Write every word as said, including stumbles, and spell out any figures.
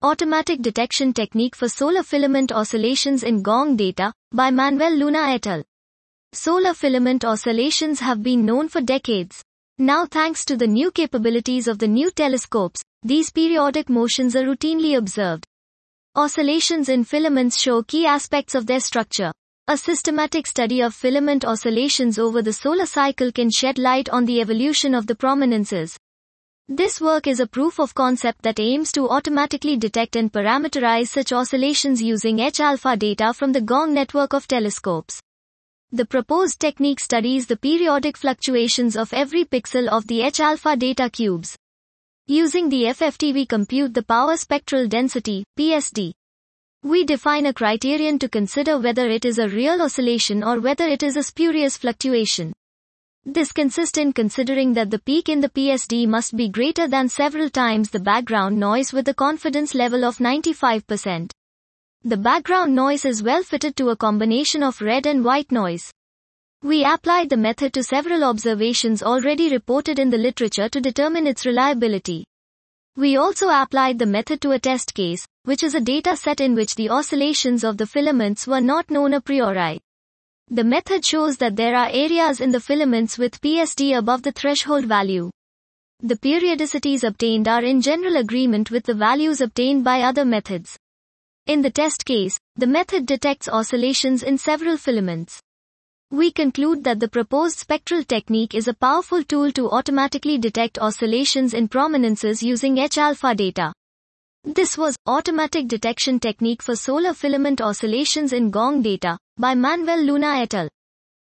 Automatic Detection Technique for Solar Filament Oscillations in Gong Data, by Manuel Luna et al. Solar filament oscillations have been known for decades. Now, thanks to the new capabilities of the new telescopes, these periodic motions are routinely observed. Oscillations in filaments show key aspects of their structure. A systematic study of filament oscillations over the solar cycle can shed light on the evolution of the prominences. This work is a proof of concept that aims to automatically detect and parameterize such oscillations using H-alpha data from the Gong network of telescopes. The proposed technique studies the periodic fluctuations of every pixel of the H-alpha data cubes. Using the F F T, we compute the power spectral density, P S D. We define a criterion to consider whether it is a real oscillation or whether it is a spurious fluctuation. This consists in considering that the peak in the P S D must be greater than several times the background noise with a confidence level of ninety-five percent. The background noise is well fitted to a combination of red and white noise. We applied the method to several observations already reported in the literature to determine its reliability. We also applied the method to a test case, which is a data set in which the oscillations of the filaments were not known a priori. The method shows that there are areas in the filaments with P S D above the threshold value. The periodicities obtained are in general agreement with the values obtained by other methods. In the test case, the method detects oscillations in several filaments. We conclude that the proposed spectral technique is a powerful tool to automatically detect oscillations in prominences using H-alpha data. This was Automatic Detection Technique for Solar Filament Oscillations in Gong Data, by Manuel Luna et al.